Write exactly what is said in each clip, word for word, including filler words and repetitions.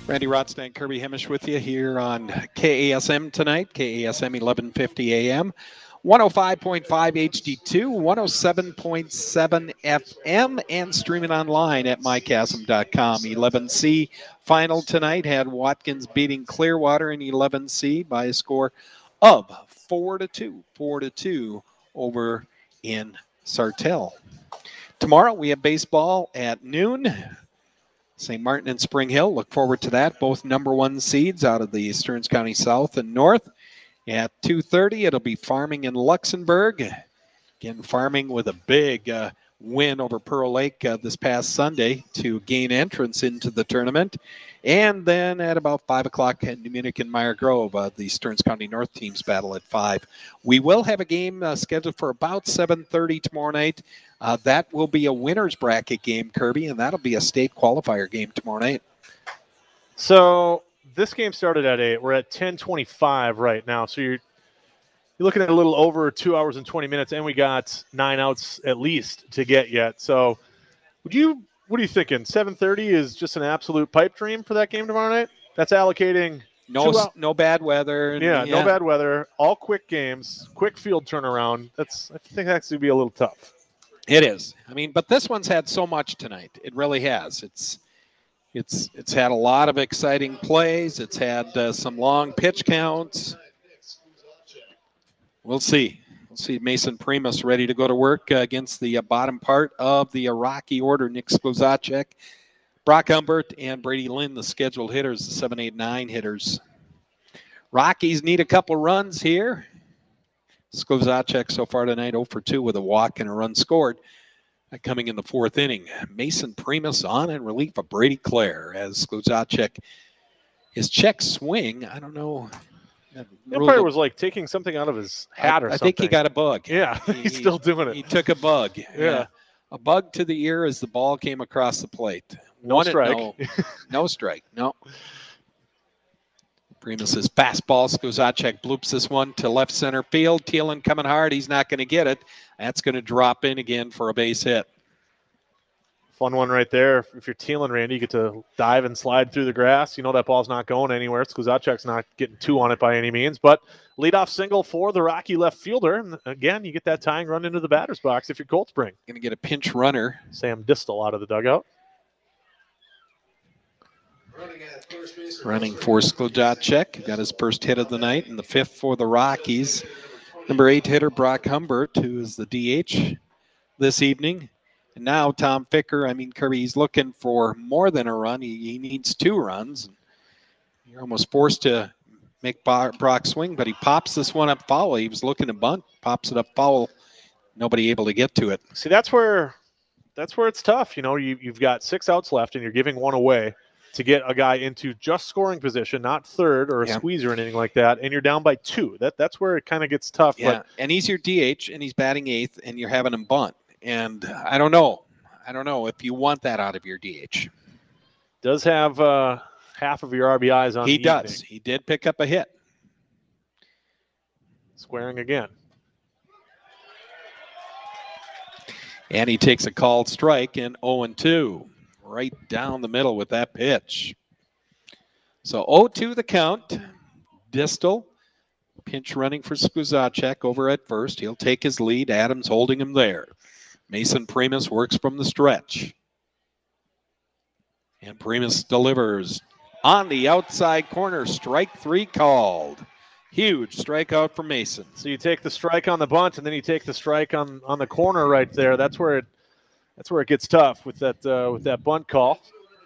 Randy Rothstein, Kirby Hemish with you here on K A S M tonight, K A S M eleven fifty A M, one oh five point five H D two, one oh seven point seven F M, and streaming online at my chasm dot com. eleven C final tonight had Watkins beating Clearwater in eleven C by a score of four to two, four to two over in Sartell. Tomorrow we have baseball at noon. Saint Martin and Spring Hill. Look forward to that. Both number one seeds out of the Stearns County South and North. At two thirty, it'll be Farming in Luxembourg. Again, Farming with a big uh, win over Pearl Lake uh, this past Sunday to gain entrance into the tournament. And then at about five o'clock at New Munich and Meyer Grove, uh, the Stearns County North teams battle at five. We will have a game uh, scheduled for about seven thirty tomorrow night. Uh, that will be a winner's bracket game, Kirby, and that'll be a state qualifier game tomorrow night. So this game started at eight. We're at ten twenty-five right now. So you're you're looking at a little over two hours and twenty minutes, and we got nine outs at least to get yet. So would you what are you thinking? seven thirty is just an absolute pipe dream for that game tomorrow night? That's allocating no no bad weather. Yeah, yeah, no bad weather. All quick games, quick field turnaround. That's I think that's going to be a little tough. It is. I mean, but this one's had so much tonight. It really has. It's it's it's had a lot of exciting plays. It's had uh, some long pitch counts. We'll see. We'll see Mason Primus ready to go to work uh, against the uh, bottom part of the Iraqi order. Nick Sklzacek, Brock Humbert, and Brady Lynn, the scheduled hitters, the seven, eight, nine hitters. Rockies need a couple runs here. Sklzacek so far tonight oh for two with a walk and a run scored. Uh, coming in the fourth inning. Mason Primus on in relief of Brady Clare as Sklzacek, his check swing, I don't know. That probably was like taking something out of his hat I, or I something. I think he got a bug. Yeah, he, he's still doing it. He took a bug. Yeah. yeah. A bug to the ear as the ball came across the plate. No One strike. No, no strike. No. Primus's fastball. Sklzacek bloops this one to left center field. Thielen coming hard. He's not going to get it. That's going to drop in again for a base hit. Fun one right there. If you're Thielen, Randy, you get to dive and slide through the grass. You know that ball's not going anywhere. Sklzacek's not getting two on it by any means. But leadoff single for the Rocky left fielder. And again, you get that tying run into the batter's box if you're Cold Spring. Going to get a pinch runner. Sam Distel out of the dugout. Running for Sklzacek. Got his first hit of the night and the fifth for the Rockies. Number eight hitter Brock Humbert, who is the D H this evening. And now Tom Ficker, I mean, Kirby, he's looking for more than a run. He, he needs two runs. You're almost forced to make Brock swing, but he pops this one up foul. He was looking to bunt, pops it up foul. Nobody able to get to it. See, that's where that's where it's tough. You know, you, you've got six outs left and you're giving one away to get a guy into just scoring position, not third or a yeah. squeezer or anything like that, and you're down by two. That That's where it kind of gets tough. Yeah, but and he's your D H, and he's batting eighth, and you're having him bunt. And I don't know. I don't know if you want that out of your D H. Does have uh, half of your R B Is on He the does. evening. He did pick up a hit. Squaring again. And he takes a called strike in oh and two. Right down the middle with that pitch. So oh two the count. Distel, pinch running for Sklzacek over at first. He'll take his lead. Adams holding him there. Mason Primus works from the stretch. And Primus delivers on the outside corner. Strike three called. Huge strikeout for Mason. So you take the strike on the bunt, and then you take the strike on, on the corner right there. That's where it that's where it gets tough with that uh, with that bunt call.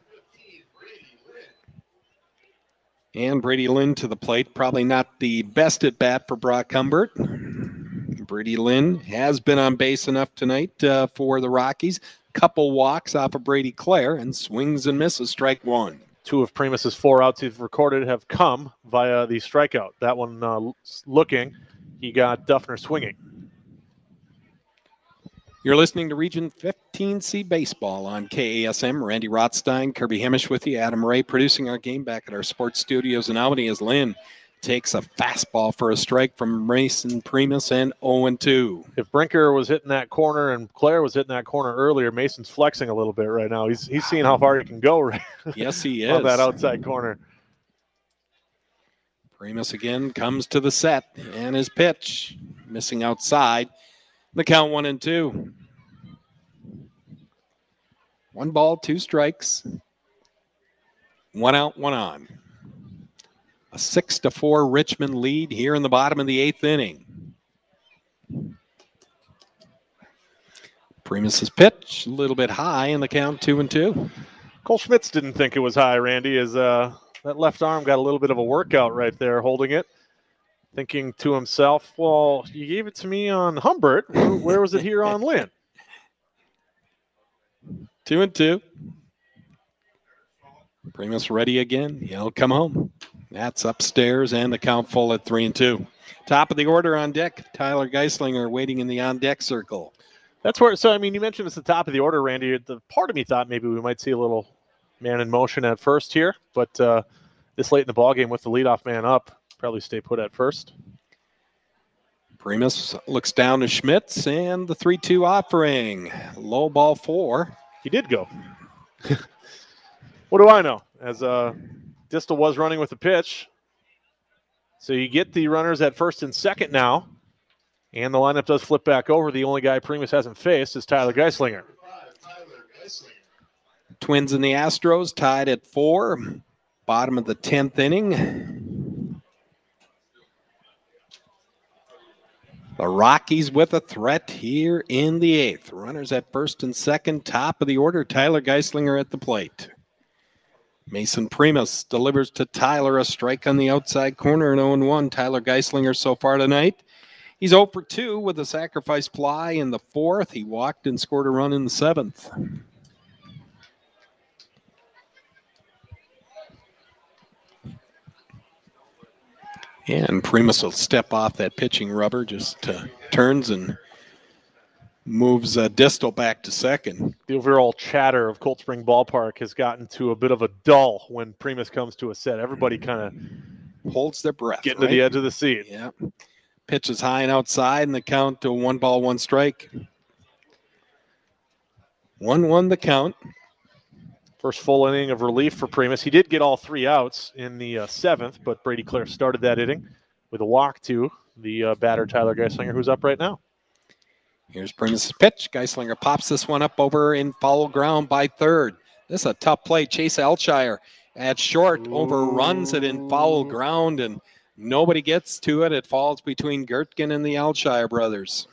And Brady Lynn to the plate. Probably not the best at bat for Brock Humbert. Brady Lynn has been on base enough tonight uh, for the Rockies. Couple walks off of Brady Clare and swings and misses. Strike one. Two of Primus's four outs he's recorded have come via the strikeout. That one uh, looking, he got Duffner swinging. You're listening to Region fifteen C Baseball on K A S M. Randy Rothstein, Kirby Hemish with you. Adam Ray producing our game back at our sports studios in Albany as Lynn takes a fastball for a strike from Mason Primus, and oh and two. If Brinker was hitting that corner and Claire was hitting that corner earlier, Mason's flexing a little bit right now. He's he's seeing how far he can go right Yes, he is. on that outside corner. Primus again comes to the set, and his pitch missing outside. The count one and two. One ball, two strikes. One out, one on. A six to four Richmond lead here in the bottom of the eighth inning. Primus's pitch a little bit high in the count, two and two. Cole Schmitz didn't think it was high, Randy, as uh, that left arm got a little bit of a workout right there holding it. Thinking to himself, well, you gave it to me on Humbert. Where, where was it here on Lynn? Two and two. Primus ready again. He'll come home. That's upstairs, and the count full at three and two. Top of the order on deck. Tyler Geislinger waiting in the on-deck circle. That's where, so, I mean, you mentioned it's the top of the order, Randy. The part of me thought maybe we might see a little man in motion at first here, but uh, this late in the ballgame with the leadoff man up, probably stay put at first. Primus looks down to Schmitz, and the three two offering. Low ball four. He did go. What do I know? As uh, Distel was running with the pitch. So you get the runners at first and second now. And the lineup does flip back over. The only guy Primus hasn't faced is Tyler Geislinger. Twins and the Astros tied at four. Bottom of the tenth inning. The Rockies with a threat here in the eighth. Runners at first and second. Top of the order, Tyler Geislinger at the plate. Mason Primus delivers to Tyler a strike on the outside corner, and oh and one. Tyler Geislinger so far tonight. He's oh for two with a sacrifice fly in the fourth. He walked and scored a run in the seventh. And Primus will step off that pitching rubber, just uh, turns and moves uh, Distel back to second. The overall chatter of Cold Spring Ballpark has gotten to a bit of a dull when Primus comes to a set. Everybody kind of holds their breath. Getting right? to the edge of the seat. Yeah. Pitch is high and outside, and the count to one ball, one strike. one one the count. First full inning of relief for Primus. He did get all three outs in the uh, seventh, but Brady Clare started that inning with a walk to the uh, batter, Tyler Geislinger, who's up right now. Here's Primus' pitch. Geislinger pops this one up over in foul ground by third. This is a tough play. Chase Alshire at short Ooh. overruns it in foul ground, and nobody gets to it. It falls between Gertgen and the Alshire brothers.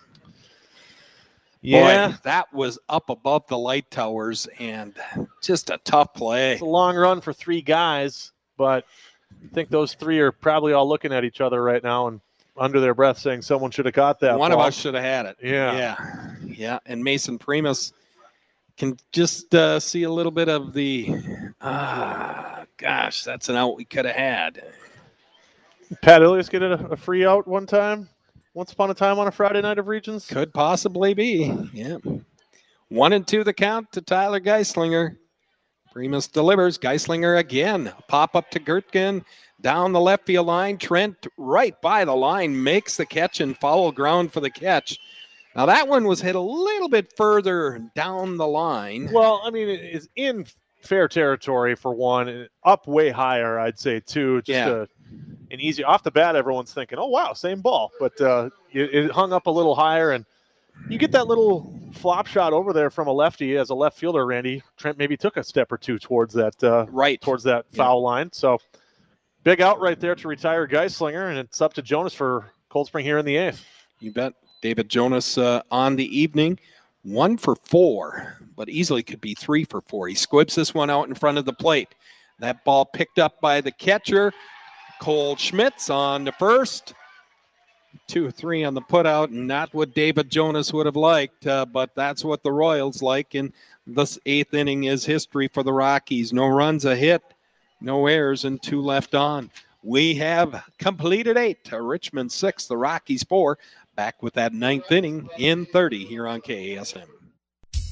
Yeah. Boy, that was up above the light towers, and just a tough play. It's a long run for three guys, but I think those three are probably all looking at each other right now and under their breath saying someone should have caught that One ball. of us should have had it. Yeah. Yeah. Yeah. And Mason Primus can just uh, see a little bit of the, ah, gosh, that's an out we could have had. Pat Ilias get a, a free out one time? Once upon a time on a Friday night of Regions? Could possibly be. Yeah. One and two the count to Tyler Geislinger. Primus delivers. Geislinger again. Pop up to Gertgen. Down the left field line. Trent right by the line makes the catch and foul ground for the catch. Now that one was hit a little bit further down the line. Well, I mean, it is in fair territory for one. Up way higher, I'd say, too. Just yeah. a, an easy off the bat, everyone's thinking, oh, wow, same ball. But uh, it, it hung up a little higher, and you get that little flop shot over there from a lefty as a left fielder, Randy. Trent maybe took a step or two towards that uh, right towards that foul yeah. line. So big out right there to retire Geislinger, and it's up to Jonas for Cold Spring here in the eighth. You bet. David Jonas uh, on the evening, one for four, but easily could be three for four. He squibs this one out in front of the plate. That ball picked up by the catcher, Cole Schmitz on the first. Two, three on the putout, not what David Jonas would have liked, uh, but that's what the Royals like. And this eighth inning is history for the Rockies. No runs, a hit, no errors, and two left on. We have completed eight. Richmond six, the Rockies four. Back with that ninth inning in thirty here on K A S M.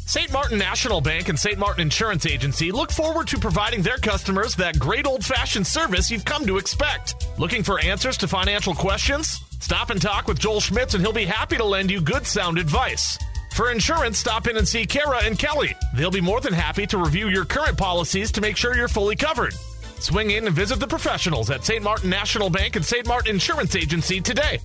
Saint Martin National Bank and Saint Martin Insurance Agency look forward to providing their customers that great old-fashioned service you've come to expect. Looking for answers to financial questions? Stop and talk with Joel Schmitz and he'll be happy to lend you good sound advice. For insurance, stop in and see Kara and Kelly. They'll be more than happy to review your current policies to make sure you're fully covered. Swing in and visit the professionals at Saint Martin National Bank and Saint Martin Insurance Agency today.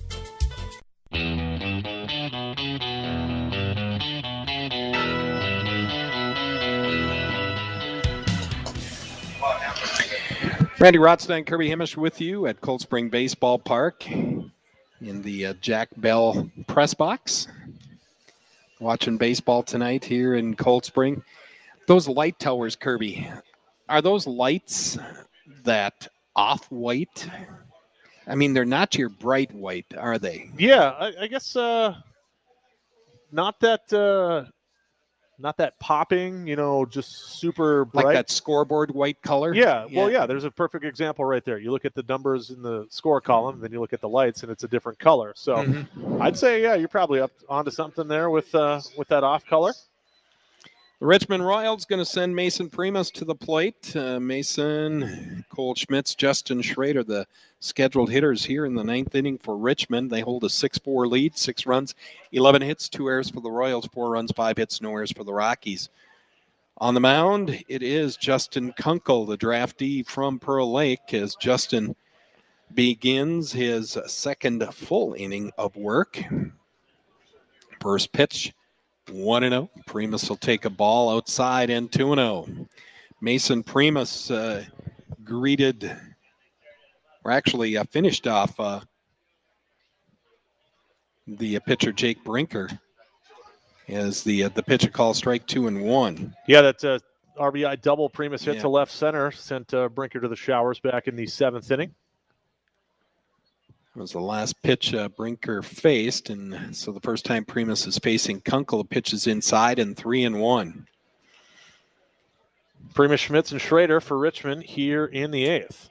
Randy Rothstein, Kirby Hamish with you at Cold Spring Baseball Park in the uh, Jack Bell press box. Watching baseball tonight here in Cold Spring. Those light towers, Kirby, are those lights that off-white? I mean, they're not your bright white, are they? Yeah, I, I guess uh, not that uh, not that popping, you know, just super bright. Like that scoreboard white color? Yeah, yeah, well, yeah, there's a perfect example right there. You look at the numbers in the score column, then you look at the lights, and it's a different color. So mm-hmm. I'd say, yeah, you're probably up onto something there with uh, with that off color. The Richmond Royals going to send Mason Primus to the plate. Uh, Mason, Cole Schmitz, Justin Schrader, the scheduled hitters here in the ninth inning for Richmond. They hold a six four lead, six runs, eleven hits, two errors for the Royals, four runs, five hits, no errors for the Rockies. On the mound, it is Justin Kunkel, the draftee from Pearl Lake, as Justin begins his second full inning of work. First pitch, one and oh. Primus will take a ball outside and two and oh. Mason Primus uh, greeted, or actually uh, finished off uh, the uh, pitcher Jake Brinker as the uh, the pitcher called strike two and one. Yeah, that uh, R B I double Primus hit yeah. to left center, sent uh, Brinker to the showers back in the seventh inning. It was the last pitch uh, Brinker faced, and so the first time Primus is facing Kunkel, the pitch is inside and three and one. Primus, Schmitz, and Schrader for Richmond here in the eighth.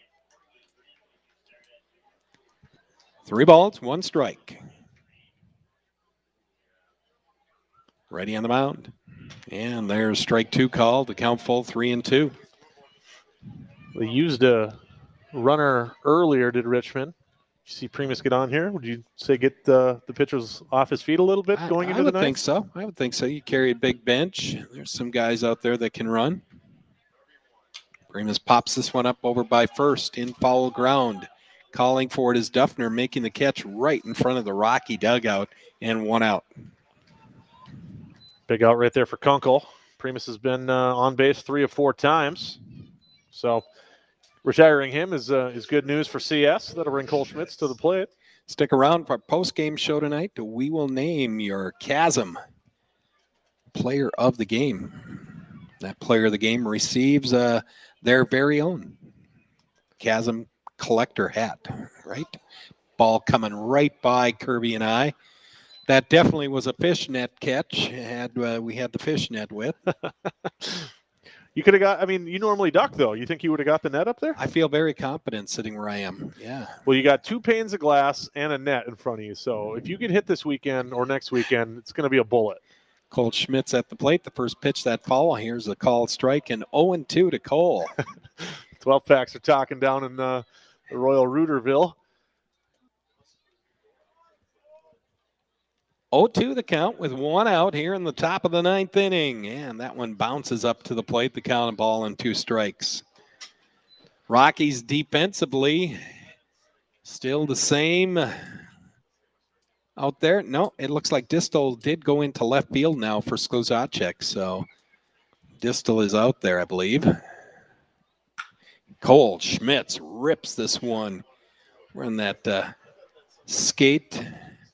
Three balls, one strike. Ready on the mound, and there's strike two called. The count full, three and two. They used a runner earlier, did Richmond? You see Primus get on here? Would you say get uh, the pitchers off his feet a little bit going I, into I the ninth? I would think so. I would think so. You carry a big bench. There's some guys out there that can run. Primus pops this one up over by first in foul ground. Calling for it is Duffner, making the catch right in front of the Rocky dugout, and one out. Big out right there for Kunkel. Primus has been uh, on base three or four times. So retiring him is uh, is good news for C S. That'll bring Cole Schmitz to the plate. Stick around for our post-game show tonight. We will name your Chasm player of the game. That player of the game receives uh, their very own Chasm collector hat, right? Ball coming right by Kirby and I. That definitely was a fishnet catch. Had uh, we had the fishnet with. You could have got, I mean, you normally duck, though. You think you would have got the net up there? I feel very confident sitting where I am. Yeah. Well, you got two panes of glass and a net in front of you. So if you get hit this weekend or next weekend, it's going to be a bullet. Cole Schmitz at the plate. The first pitch, that foul. Here's a called strike, and oh and two to Cole. twelve packs are talking down in uh, the Royal Rooterville. oh two the count with one out here in the top of the ninth inning. And that one bounces up to the plate. The count of ball and two strikes. Rockies defensively still the same out there. No, it looks like Distel did go into left field now for Sklzacek. So Distel is out there, I believe. Cole Schmitz rips this one. We're in that uh, skate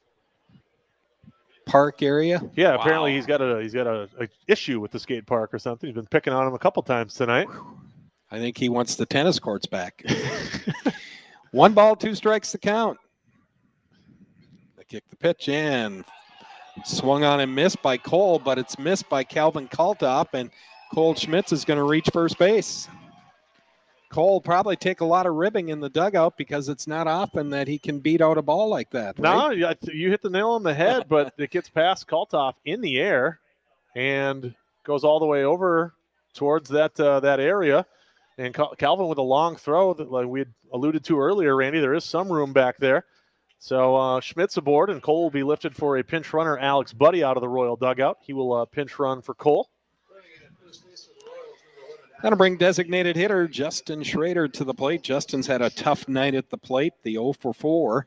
park area. Yeah, wow. Apparently he's got a he's got a, a issue with the skate park or something. He's been picking on him a couple times tonight. I think he wants the tennis courts back. One ball, two strikes to count. They kick the pitch in. Swung on and missed by Cole, but it's missed by Calvin Kalthoff, and Cole Schmitz is going to reach first base. Cole probably take a lot of ribbing in the dugout because it's not often that he can beat out a ball like that. Right? No, you hit the nail on the head, but it gets past Kalthoff in the air, and goes all the way over towards that uh, that area. And Cal- Calvin with a long throw that, like we had alluded to earlier, Randy, there is some room back there. So uh, Schmitz aboard, and Cole will be lifted for a pinch runner. Alex Buddy out of the Royal dugout. He will uh, pinch run for Cole. Going to bring designated hitter Justin Schrader to the plate. Justin's had a tough night at the plate, the oh for four.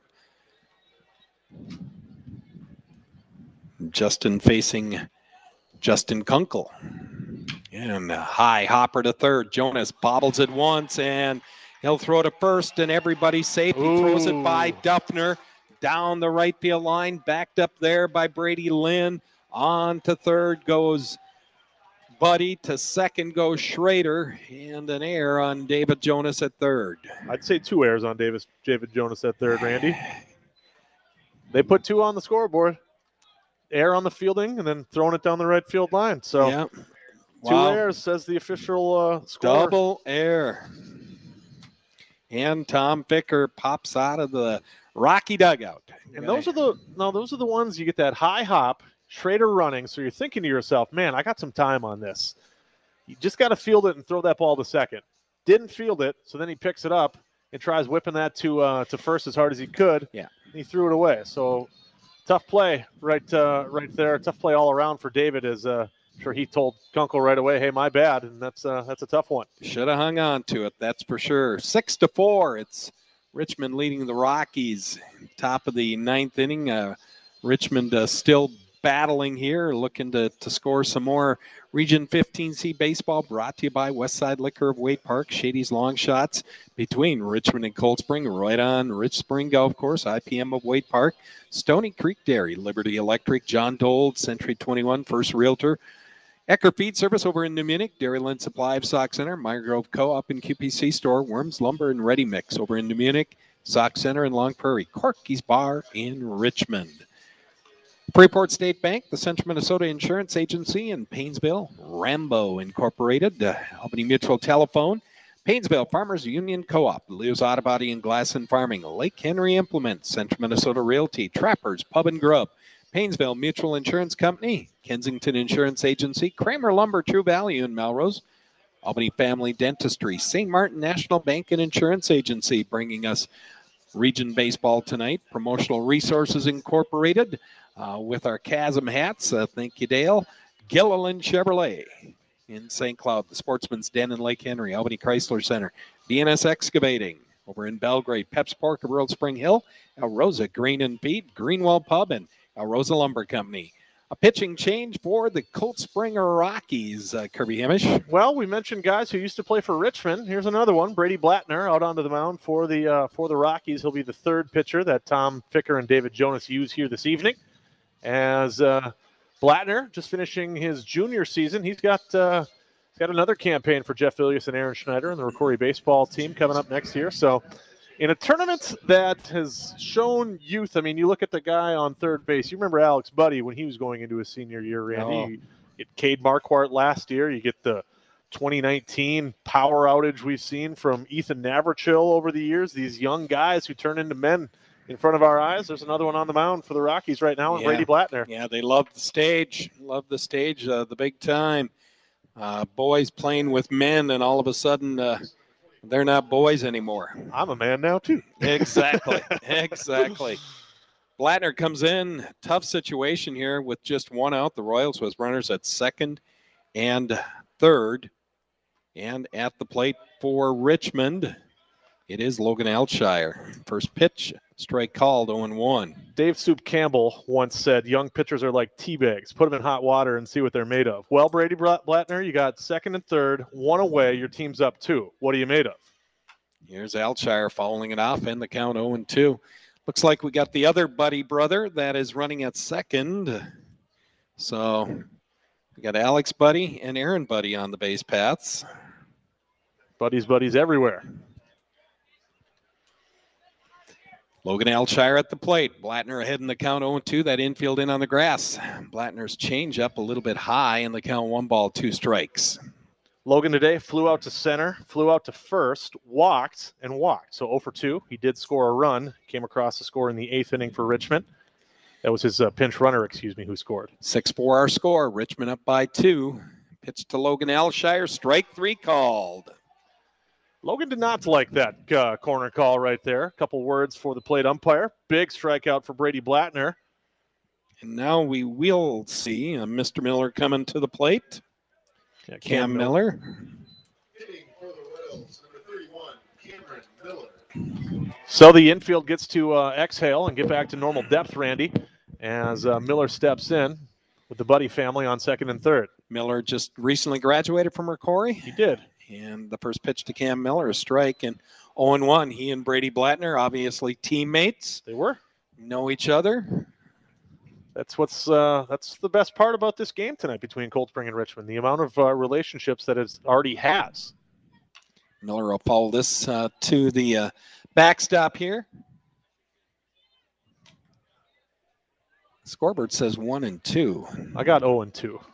Justin facing Justin Kunkel. And a high hopper to third. Jonas bobbles it once, and he'll throw to first, and everybody's safe. He throws it by Duffner down the right field line, backed up there by Brady Lynn. On to third goes Buddy. To second goes Schrader, and an error on David Jonas at third. I'd say two errors on Davis, David Jonas at third, Randy. They put two on the scoreboard. Error on the fielding, and then throwing it down the right field line. So yep. Two Wow. errors, says the official uh, score. Double error. And Tom Ficker pops out of the Rocky dugout. And those are the no, those are the ones you get that high hop, Schrader running. So you're thinking to yourself, man, I got some time on this. You just got to field it and throw that ball to second. Didn't field it, so then he picks it up and tries whipping that to uh, to first as hard as he could. Yeah, and he threw it away. So tough play right uh, right there. Tough play all around for David. As uh, I'm sure he told Kunkel right away, hey, my bad, and that's uh, that's a tough one. Should have hung on to it, that's for sure. Six to four, it's Richmond leading the Rockies. Top of the ninth inning. Uh, Richmond uh, still battling here, looking to, to score some more Region fifteen C baseball, brought to you by Westside Liquor of Waite Park. Shady's Long Shots between Richmond and Cold Spring, right on Rich Spring Golf Course, I P M of Waite Park. Stony Creek Dairy, Liberty Electric, John Dole, Century twenty-one, First Realtor. Ecker Feed Service over in New Munich, Dairyland Supply of Sauk Center, Meyer Grove Co-op and Q P C Store, Worms Lumber and Ready Mix over in New Munich, Sauk Center and Long Prairie, Corky's Bar in Richmond. Freeport State Bank, the Central Minnesota Insurance Agency in Painesville, Rambo Incorporated, uh, Albany Mutual Telephone, Painesville Farmers Union Co-op, Leo's Auto Body and Glass and Farming, Lake Henry Implements, Central Minnesota Realty, Trappers Pub and Grub, Painesville Mutual Insurance Company, Kensington Insurance Agency, Kramer Lumber True Value in Melrose, Albany Family Dentistry, Saint Martin National Bank and Insurance Agency, bringing us Region Baseball tonight, Promotional Resources Incorporated, uh, with our Chasm hats. Uh, thank you, Dale. Gilliland Chevrolet in Saint Cloud, the Sportsman's Den in Lake Henry, Albany Chrysler Center, D N S Excavating over in Belgrade, Peps Pork of World Spring Hill, El Rosa Grain and Feed, Greenwell Pub, and El Rosa Lumber Company. A pitching change for the Cold Spring Rockies, uh, Kirby Hamish. Well, we mentioned guys who used to play for Richmond. Here's another one, Brady Blattner out onto the mound for the uh, for the Rockies. He'll be the third pitcher that Tom Ficker and David Jonas use here this evening. As uh, Blattner just finishing his junior season, he's got uh, he's got another campaign for Jeff Ilias and Aaron Schneider and the Rocori baseball team coming up next year. So in a tournament that has shown youth, I mean, you look at the guy on third base. You remember Alex Buddy when he was going into his senior year, Randy. Oh. You get Cade Marquardt last year. You get the twenty nineteen power outage we've seen from Ethan Navratil over the years. These young guys who turn into men in front of our eyes. There's another one on the mound for the Rockies right now, and Yeah. Brady Blattner. Yeah, they love the stage, love the stage, uh, the big time. Uh, boys playing with men, and all of a sudden uh, they're not boys anymore. I'm a man now, too. Exactly, exactly. Blattner comes in, tough situation here with just one out. The Royals with runners at second and third. And at the plate for Richmond, it is Logan Alshire. First pitch, strike called, oh and one. Dave Soup Campbell once said, young pitchers are like tea bags. Put them in hot water and see what they're made of. Well, Brady Blattner, you got second and third, one away. Your team's up two. What are you made of? Here's Alshire fouling it off, and the count oh and two. Looks like we got the other Buddy brother that is running at second. So we got Alex Buddy and Aaron Buddy on the base paths. Buddies, buddies everywhere. Logan Alshire at the plate. Blattner ahead in the count oh and two. That infield in on the grass. Blattner's change up a little bit high in the count, one ball, two strikes. Logan today flew out to center, flew out to first, walked, and walked. So oh for two. He did score a run. Came across the score in the eighth inning for Richmond. That was his uh, pinch runner, excuse me, who scored. six four our score. Richmond up by two. Pitch to Logan Alshire, strike three called. Logan did not like that uh, corner call right there. A couple words for the plate umpire. Big strikeout for Brady Blattner. And now we will see uh, Mister Miller coming to the plate. Yeah, Cam, Cam Miller. Hitting for the Royals, number thirty-one, Cameron Miller. So the infield gets to uh, exhale and get back to normal depth, Randy, as uh, Miller steps in with the Buddy family on second and third. Miller just recently graduated from Ricori. He did. And the first pitch to Cam Miller, a strike, and oh and one. He and Brady Blattner, obviously teammates, They were. know each other. That's what's uh, that's the best part about this game tonight between Cold Spring and Richmond. The amount of uh, relationships that it already has. Miller will follow this uh, to the uh, backstop here. Scoreboard says one and two. I got oh and two.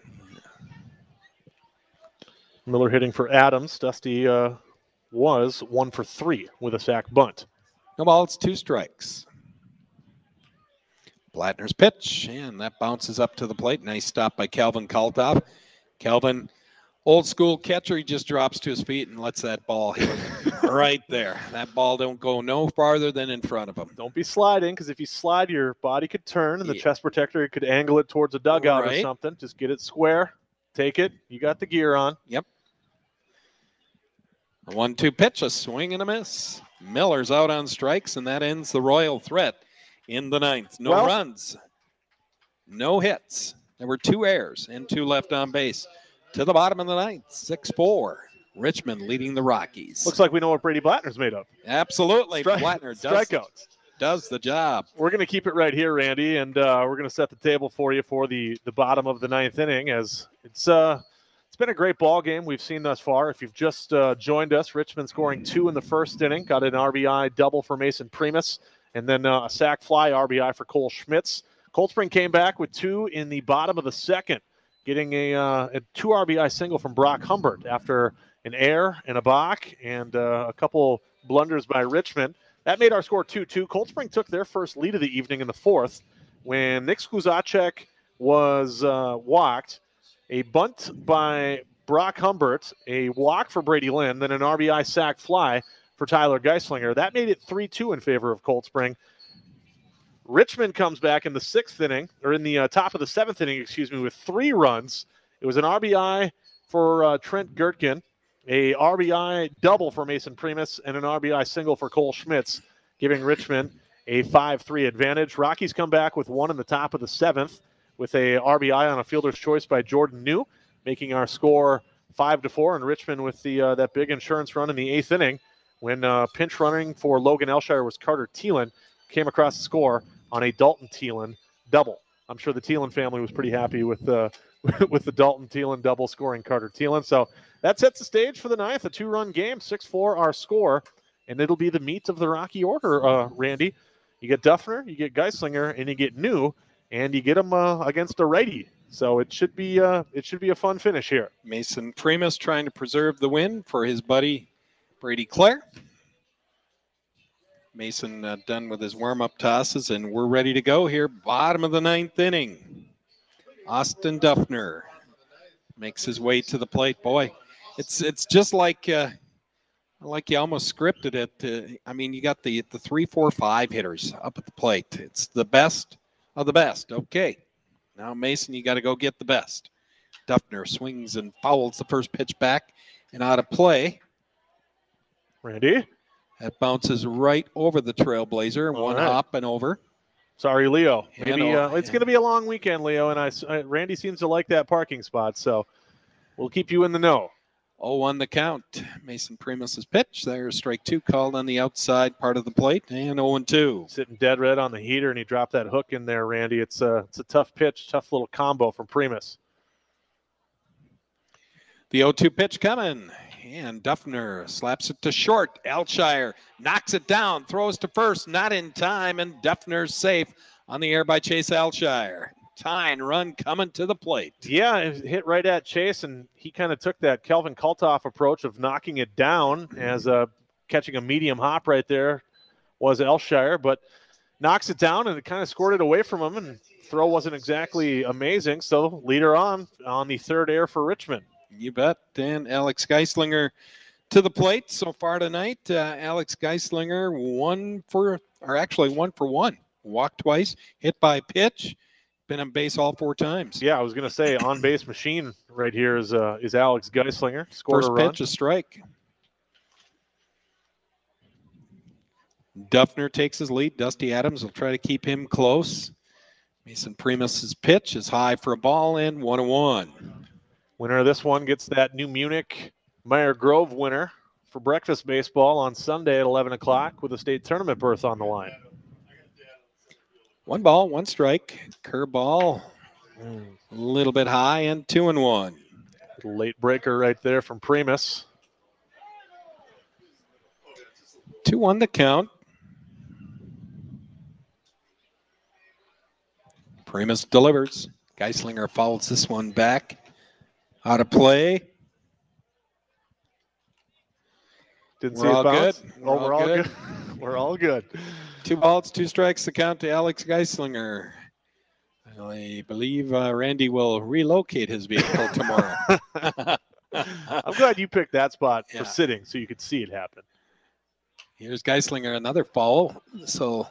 Miller hitting for Adams. Dusty uh, was one for three with a sac bunt. No ball, it's two strikes. Blattner's pitch, and that bounces up to the plate. Nice stop by Calvin Kalthoff. Calvin, old school catcher, he just drops to his feet and lets that ball hit right there. That ball don't go no farther than in front of him. Don't be sliding, because if you slide, your body could turn, and the Yeah. chest protector could angle it towards a dugout or Right. something. Just get it square. Take it. You got the gear on. Yep. A one two pitch, a swing and a miss. Miller's out on strikes, and that ends the Royal threat in the ninth. No Well- runs, no hits. There were two errors and two left on base. To the bottom of the ninth, six four. Richmond leading the Rockies. Looks like we know what Brady Blattner's made of. Absolutely. Strike- Blattner does, Strikeouts. does the job. We're going to keep it right here, Randy, and uh, we're going to set the table for you for the, the bottom of the ninth inning, as it's uh it's been a great ball game we've seen thus far. If you've just uh, joined us, Richmond scoring two in the first inning, got an R B I double for Mason Primus, and then uh, a sac fly R B I for Cole Schmitz. Cold Spring came back with two in the bottom of the second, getting a, uh, a two R B I single from Brock Humbert after an error and a balk and uh, a couple blunders by Richmond. That made our score two two. Cold Spring took their first lead of the evening in the fourth when Nick Skuzacek was uh, walked. A bunt by Brock Humbert, a walk for Brady Lynn, then an R B I sac fly for Tyler Geislinger. That made it three two in favor of Cold Spring. Richmond comes back in the sixth inning, or in the uh, top of the seventh inning, excuse me, with three runs. It was an R B I for uh, Trent Gertkin, a R B I double for Mason Primus, and an R B I single for Cole Schmitz, giving Richmond a five three advantage. Rockies come back with one in the top of the seventh with a R B I on a fielder's choice by Jordan New, making our score five to four. And Richmond with the uh, that big insurance run in the eighth inning when uh, pinch running for Logan Alshire was Carter Thielen, came across the score on a Dalton Thielen double. I'm sure the Thielen family was pretty happy with the with the Dalton Thielen double scoring Carter Thielen. So that sets the stage for the ninth, a two-run game, six four our score, and it'll be the meat of the Rocky order, uh, Randy. You get Duffner, you get Geislinger, and you get New, and you get them uh, against a righty. So it should be uh, it should be a fun finish here. Mason Primus trying to preserve the win for his buddy Brady Clare. Mason uh, done with his warm-up tosses, and we're ready to go here. Bottom of the ninth inning. Austin Duffner makes his way to the plate. Boy, it's it's just like uh, like you almost scripted it. Uh, I mean, you got the the three, four, five hitters up at the plate. It's the best of the best. Okay, now Mason, you got to go get the best. Duffner swings and fouls the first pitch back and out of play. Randy? That bounces right over the Trailblazer. All One right. hop and over. Sorry, Leo. Yeah, Maybe no, uh, it's yeah. going to be a long weekend, Leo, and I, I Randy seems to like that parking spot, so we'll keep you in the know. oh one the count. Mason Primus's pitch. There's strike two called on the outside part of the plate. And oh and two. Sitting dead red on the heater, and he dropped that hook in there, Randy. It's a, it's a tough pitch, tough little combo from Primus. The oh two pitch coming. And Duffner slaps it to short. Alshire knocks it down, throws to first, not in time, and Duffner's safe on the air by Chase Alshire. Tying run coming to the plate. Yeah, it hit right at Chase, and he kind of took that Kelvin Kalthoff approach of knocking it down as uh, catching a medium hop right there was Alshire, but knocks it down and it kind of scored it away from him and throw wasn't exactly amazing, so leader on on the third air for Richmond. You bet. And Alex Geislinger to the plate so far tonight. Uh, Alex Geislinger, one for, or actually one for one. Walked twice, hit by pitch, been on base all four times. Yeah, I was going to say on base machine right here is uh, is Alex Geislinger. Scored First a run. pitch, a strike. Duffner takes his lead. Dusty Adams will try to keep him close. Mason Primus's pitch is high for a ball and one and one. Winner of this one gets that New Munich Meyer Grove winner for breakfast baseball on Sunday at eleven o'clock with a state tournament berth on the line. One ball, one strike. Curveball, a little bit high and two and one. Late breaker right there from Primus. two one the count. Primus delivers. Geislinger fouls this one back. Out of play. Didn't We're see it all bounce. good. Oh, We're we're all all good. good. We're all good. Two balls, two strikes, the count to Alex Geislinger. I believe uh, Randy will relocate his vehicle tomorrow. I'm glad you picked that spot Yeah. for sitting so you could see it happen. Here's Geislinger, another foul. So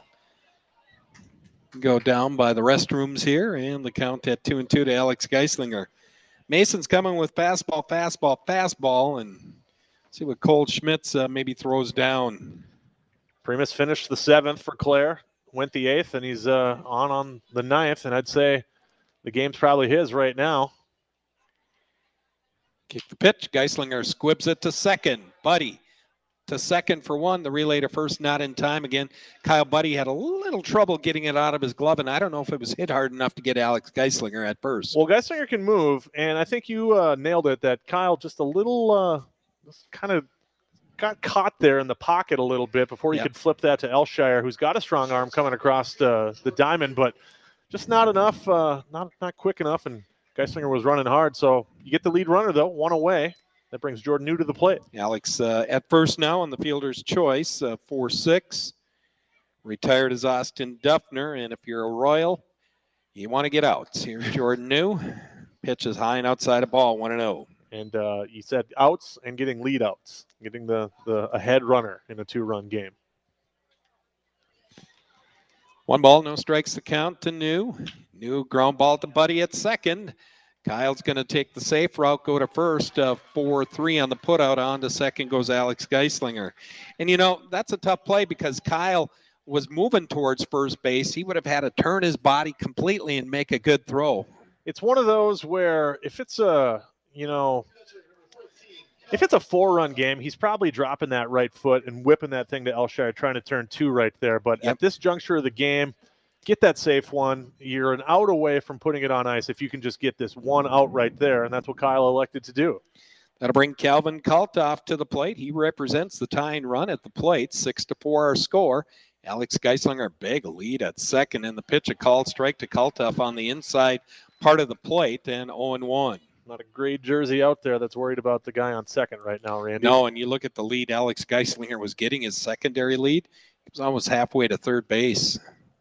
go down by the restrooms here, and the count at two and two to Alex Geislinger. Mason's coming with fastball, fastball, fastball, and see what Cole Schmitz uh, maybe throws down. Primus finished the seventh for Claire, went the eighth, and he's uh, on on the ninth, and I'd say the game's probably his right now. Kick the pitch. Geislinger squibs it to second. Buddy to second for one. The relay to first not in time again. Kyle Buddy had a little trouble getting it out of his glove, and I don't know if it was hit hard enough to get Alex Geislinger at first. Well, Geislinger can move, and I think you uh, nailed it that Kyle just a little uh, kind of got caught there in the pocket a little bit before he Yep. could flip that to Elshire, who's got a strong arm coming across uh, the diamond, but just not enough, uh, not not quick enough, and Geislinger was running hard. So you get the lead runner, though, one away. That brings Jordan New to the plate. Alex uh, at first now on the fielder's choice, uh, four six. Retired as Austin Duffner, and if you're a Royal, you want to get outs. Here's Jordan New. Pitch is high and outside a ball, one and oh. And uh, you said outs and getting lead outs, getting the, the ahead runner in a two-run game. One ball, no strikes the count to New. New ground ball to Buddy at second. Kyle's going to take the safe route, go to first. Uh, four three on the putout. On to second goes Alex Geislinger. And, you know, that's a tough play because Kyle was moving towards first base. He would have had to turn his body completely and make a good throw. It's one of those where if it's a, you know, if it's a four-run game, he's probably dropping that right foot and whipping that thing to Elshire, trying to turn two right there. But Yep. at this juncture of the game, get that safe one. You're an out away from putting it on ice if you can just get this one out right there, and that's what Kyle elected to do. That'll bring Calvin Kaltoff to the plate. He represents the tying run at the plate. Six to four our score. Alex Geislinger, big lead at second, and the pitch a called strike to Kaltoff on the inside part of the plate, and oh and one. Not a great jersey out there that's worried about the guy on second right now, Randy. No, and you look at the lead Alex Geislinger was getting, his secondary lead. He was almost halfway to third base.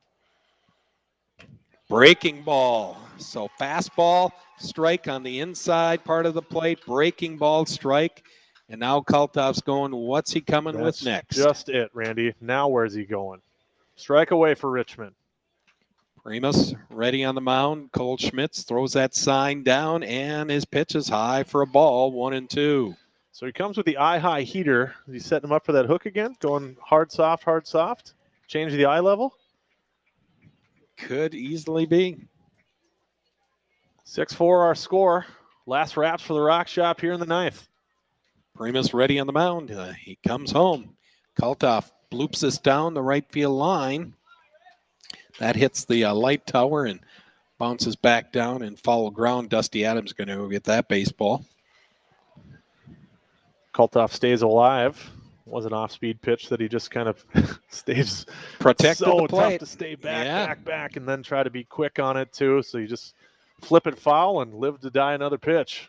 Breaking ball. So fastball, strike on the inside part of the plate, breaking ball, strike. And now Kaltoff's going, what's he coming That's with next? just it, Randy. Now where's he going? Strike away for Richmond. Primus ready on the mound. Cole Schmitz throws that sign down, and his pitch is high for a ball, one and two. So he comes with the eye high heater. Is he setting him up for that hook again? Going hard, soft, hard, soft? Change the eye level? Could easily be. six four our score. Last wraps for the Rock Shop here in the ninth. Primus ready on the mound. Uh, he comes home. Kaltoff bloops this down the right field line. That hits the uh, light tower and bounces back down and foul ground. Dusty Adams going to get that baseball. Kaltoff stays alive. Was an off-speed pitch that he just kind of stays Protected so the plate. tough to stay back, Yeah. back, back, and then try to be quick on it too. So you just flip it foul and live to die another pitch.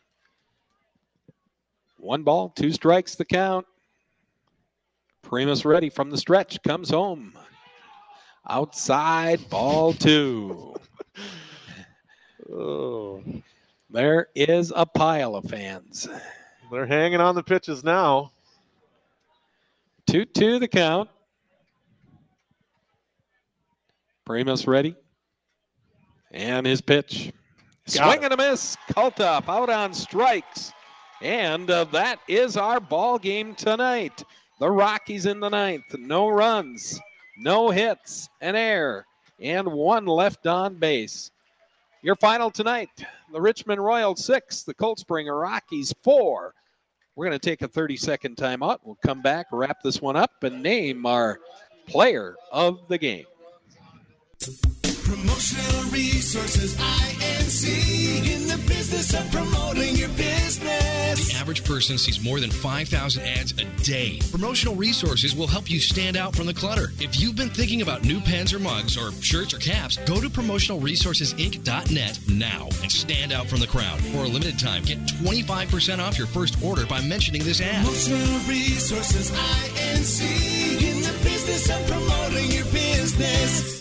One ball, two strikes the count. Primus ready from the stretch, comes home. Outside, ball two. Oh, There is a pile of fans. they're hanging on the pitches now. two two the count. Primus ready. And his pitch. Got Swing and a miss. Kultup out on strikes. And uh, that is our ball game tonight. The Rockies in the ninth. No runs, no hits, an error, and one left on base. Your final tonight, the Richmond Royals six, the Cold Spring Rockies four. We're going to take a thirty-second timeout. We'll come back, wrap this one up, and name our player of the game. Promotional Resources, I N C, in the business of promoting your business. The average person sees more than five thousand ads a day. Promotional Resources will help you stand out from the clutter. If you've been thinking about new pens or mugs or shirts or caps, go to promotional resources inc dot net now and stand out from the crowd. For a limited time, get twenty-five percent off your first order by mentioning this ad. Promotional Resources, I N C, in the business of promoting your business.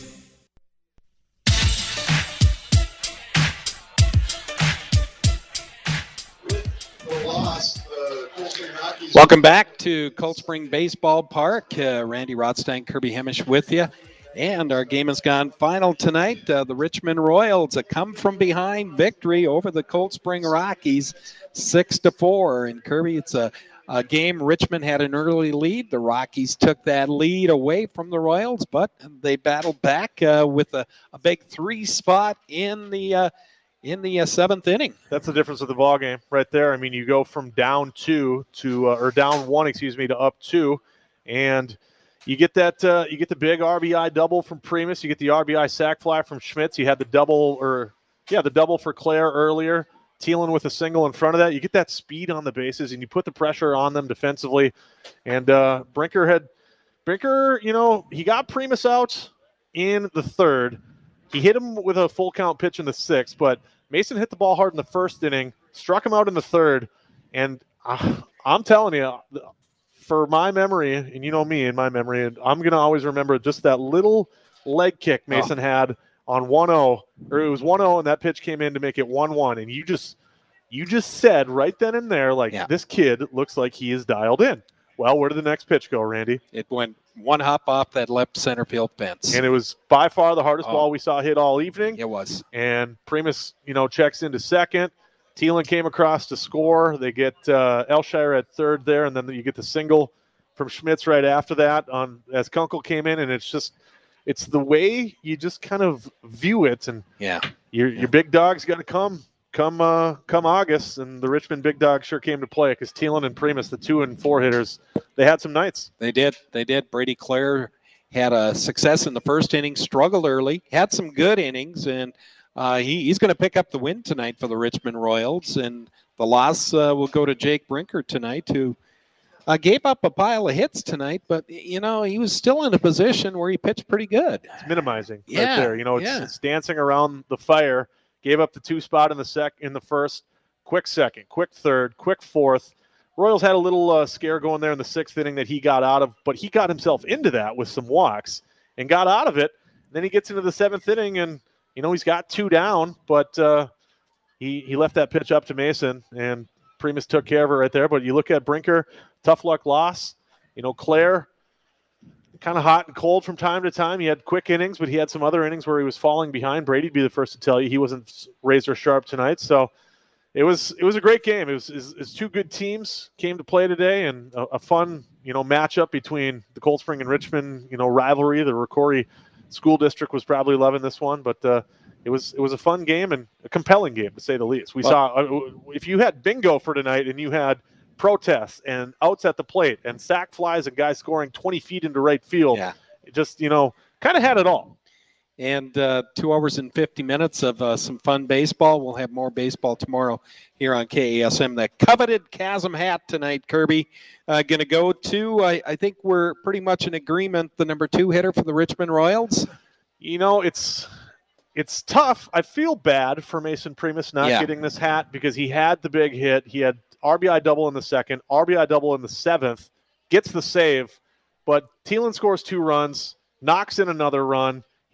Welcome back to Cold Spring Baseball Park. Uh, Randy Rothstein, Kirby Hemish with you. And our game has gone final tonight. Uh, the Richmond Royals, a come-from-behind victory over the Cold Spring Rockies, six to four. And Kirby, it's a, a game Richmond had an early lead. The Rockies took that lead away from the Royals, but they battled back uh, with a, a big three spot in the uh, in the uh, seventh inning. That's the difference of the ball game right there. I mean, you go from down two to uh, or down one, excuse me, to up two, and you get that uh, you get the big R B I double from Primus. You get the R B I sac fly from Schmitz. You had the double or yeah, the double for Claire earlier. Thielen with a single in front of that. You get that speed on the bases, and you put the pressure on them defensively. And uh, Brinker had Brinker, you know, he got Primus out in the third. He hit him with a full count pitch in the sixth, but Mason hit the ball hard in the first inning, struck him out in the third, and uh, I'm telling you, for my memory, and you know me in my memory, and I'm going to always remember just that little leg kick Mason oh. had on one oh, or it was one oh, and that pitch came in to make it one one, and you just you just said right then and there, like, yeah. This kid looks like he is dialed in. Well, where did the next pitch go, Randy? It went one hop off that left center field fence. And it was by far the hardest oh. ball we saw hit all evening. It was. And Primus, you know, checks into second. Thielen came across to score. They get uh, Elshire at third there, and then you get the single from Schmitz right after that on as Kunkel came in. And it's just, it's the way you just kind of view it. And yeah, your yeah. your big dog's got to come. Come uh, come August, and the Richmond Big Dog sure came to play because Thielen and Primus, the two and four hitters, they had some nights. They did. They did. Brady Clare had a success in the first inning, struggled early, had some good innings, and uh, he, he's going to pick up the win tonight for the Richmond Royals. And the loss uh, will go to Jake Brinker tonight, who uh, gave up a pile of hits tonight, but, you know, he was still in a position where he pitched pretty good. It's minimizing yeah, right there. You know, it's, yeah. it's dancing around the fire. Gave up the two spot in the sec in the first, quick second, quick third, quick fourth. Royals had a little uh, scare going there in the sixth inning that he got out of, but he got himself into that with some walks and got out of it. Then he gets into the seventh inning, and you know he's got two down, but uh, he he left that pitch up to Mason, and Primus took care of it right there. But you look at Brinker, tough luck loss. You know, Claire, kind of hot and cold from time to time. He had quick innings, but he had some other innings where he was falling behind. Brady'd be the first to tell you he wasn't razor sharp tonight. So it was it was a great game. It was, it was, it was two good teams came to play today, and a, a fun you know matchup between the Cold Spring and Richmond you know rivalry. The Ricori School District was probably loving this one, but uh, it was it was a fun game and a compelling game to say the least. We well, saw uh, if you had bingo for tonight and you had protests and outs at the plate and sac flies and guys scoring twenty feet into right field. Yeah. It just, you know, kind of had it all. And uh, two hours and fifty minutes of uh, some fun baseball. We'll have more baseball tomorrow here on K A S M. That coveted Chasm hat tonight, Kirby, uh, going to go to, I, I think we're pretty much in agreement, the number two hitter for the Richmond Royals. You know, it's it's tough. I feel bad for Mason Primus not yeah. getting this hat because he had the big hit. He had R B I double in the second, R B I double in the seventh, gets the save, but Thielen scores two runs, knocks in another run.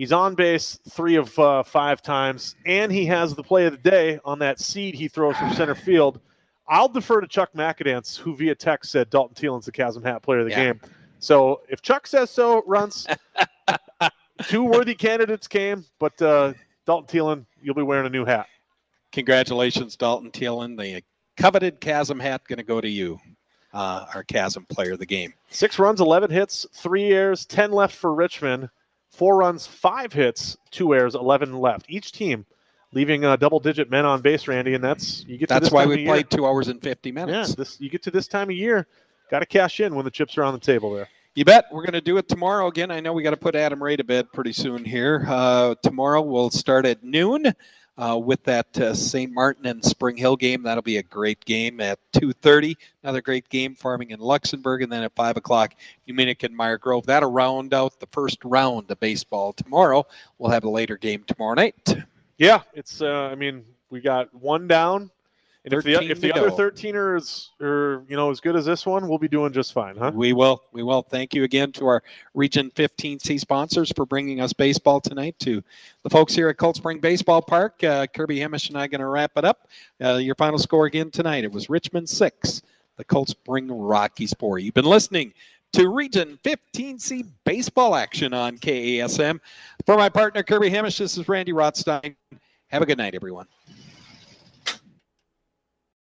He's on base three of uh, five times, and he has the play of the day on that seed he throws from center field. I'll defer to Chuck McAdance, who via text said Dalton Thielen's the Chasm Hat player of the Yeah. game. So if Chuck says so, Runts, two worthy candidates came, but uh, Dalton Thielen, you'll be wearing a new hat. Congratulations, Dalton Thielen. The coveted Chasm hat going to go to you, uh, our Chasm player of the game. Six runs, eleven hits, three errors, ten left for Richmond. Four runs, five hits, two errors, eleven left. Each team leaving uh, double-digit men on base, Randy, and that's you get. To That's this why time we of year. played two hours and fifty Yeah, minutes. this you get to this time of year, got to cash in when the chips are on the table there. You bet. We're going to do it tomorrow again. I know we got to put Adam Ray to bed pretty soon here. Uh, tomorrow we'll start at noon uh, with that uh, Saint Martin and Spring Hill game. That'll be a great game at two thirty. Another great game, Farming and Luxembourg. And then at five o'clock, Munich and Meyer Grove. That'll round out the first round of baseball tomorrow. We'll have a later game tomorrow night. Yeah, it's. Uh, I mean, we got one down, and if the thirteen if the to other go. thirteen-er is, or you know, as good as this one, we'll be doing just fine, huh? We will. We will. Thank you again to our Region fifteen C sponsors for bringing us baseball tonight. To the folks here at Cold Spring Baseball Park, uh, Kirby Hemish and I are going to wrap it up. Uh, your final score again tonight, it was Richmond six, the Cold Spring Rockies four. You've been listening to Region fifteen C baseball action on K A S M. For my partner, Kirby Hemish, this is Randy Rothstein. Have a good night, everyone.